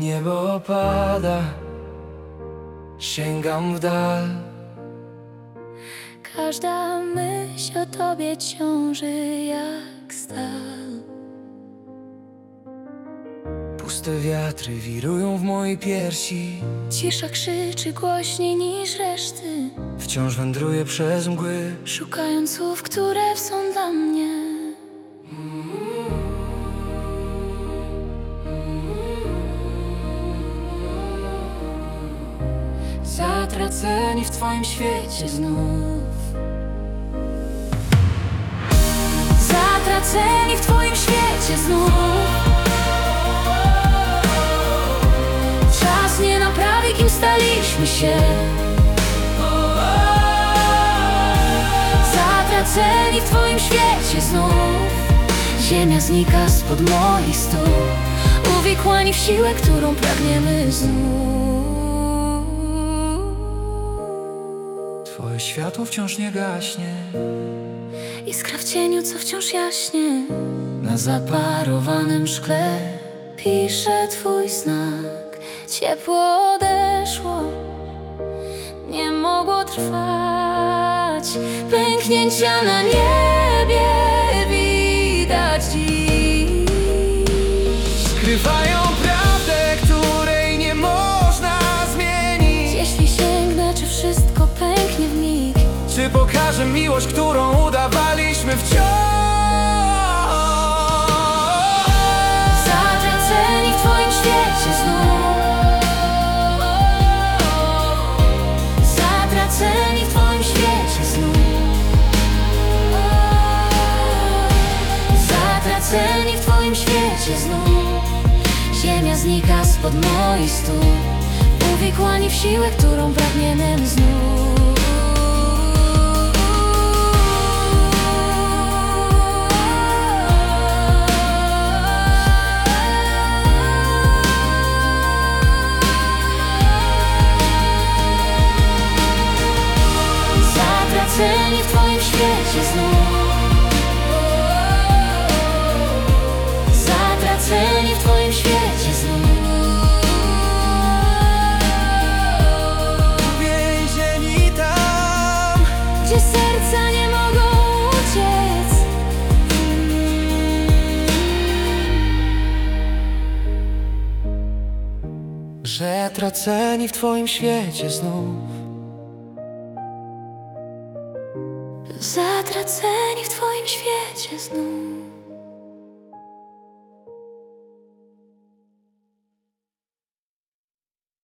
Niebo opada, sięgam w dal. Każda myśl o tobie ciąży jak stal. Puste wiatry wirują w mojej piersi. Cisza krzyczy głośniej niż reszty, Wciąż wędruję przez mgły, szukając słów, które są dla mnie. zatraceni w Twoim świecie znów. Zatraceni w Twoim świecie znów. Czas nie naprawi, kim staliśmy się. Zatraceni w Twoim świecie znów. Ziemia znika spod moich stóp, uwikłani w siłę, którą pragniemy znów. Twoje światło wciąż nie gaśnie, Iskra w cieniu, co wciąż jaśnie. Na zaparowanym szkle pisze Twój znak. Ciepło odeszło, nie mogło trwać. Pęknięcia na niebie widać dziś. skrywają prawdę, której nie można zmienić. Jeśli sięgnę, czy wszystko pęknie w mig? Czy pokażę miłość, którą udawaliśmy wciąż? Zatraceni w Twoim świecie znów. Zatraceni w Twoim świecie znów. Zatraceni w Twoim świecie znów. Ziemia znika spod moich stóp, uwikłani w siłę, którą pragniemy znów. Zatraceni w Twoim świecie znów. Zatraceni w Twoim świecie znów. Uwięzieni tam, Gdzie serca nie mogą uciec. zatraceni w Twoim świecie znów. Zatraceni w Twoim świecie znów.